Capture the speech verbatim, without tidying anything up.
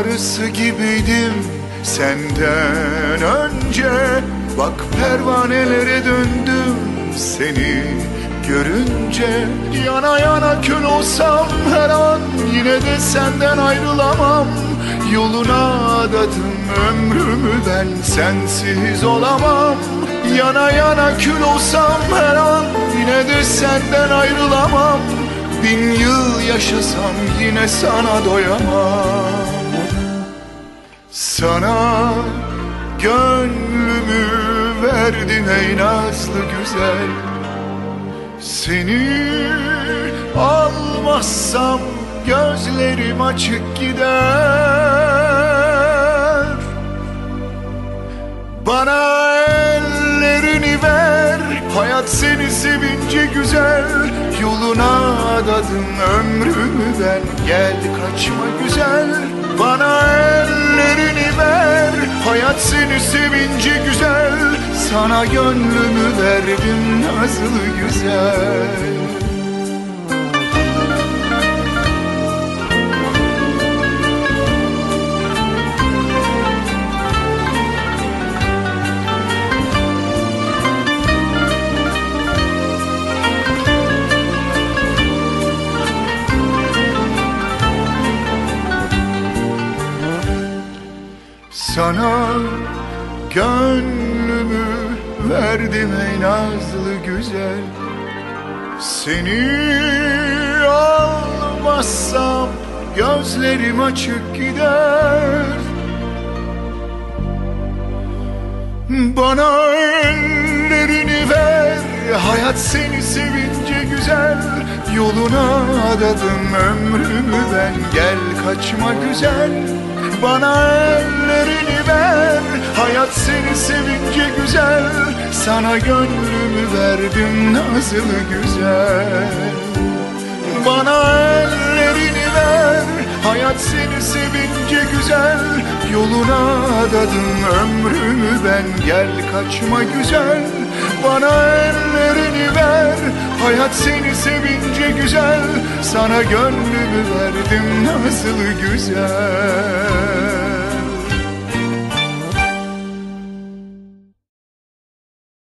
arısı gibiydim senden önce. Bak pervanelere döndüm seni görünce. Yana yana kül olsam her an yine de senden ayrılamam. Yoluna adadım ömrümü, ben sensiz olamam. Yana yana kül olsam her an yine de senden ayrılamam. Bin yıl yaşasam yine sana doyamam. Sana gönlümü verdim ey nazlı güzel. Seni almazsam gözlerim açık gider. Bana ellerini ver, hayat seni sevince güzel. Yoluna adadım ömrümü ben, gel kaçma güzel. Bana ellerini ver, hayat seni sevince güzel. Sana gönlümü verdim nazlı güzel. Sana gönlümü verdim ey nazlı güzel. Seni almazsam gözlerim açık gider. Bana ellerini ver, hayat seni sevince güzel. Yoluna adadım ömrümü ben, gel kaçma güzel. Bana ellerini ver, hayat seni sevince güzel. Sana gönlümü verdim nazlı güzel. Bana ellerini ver, hayat seni sevince güzel. Yoluna adadım ömrümü ben, gel kaçma güzel. Bana ellerini ver, hayat seni sevince güzel. Sana gönlümü verdim nazlı güzel.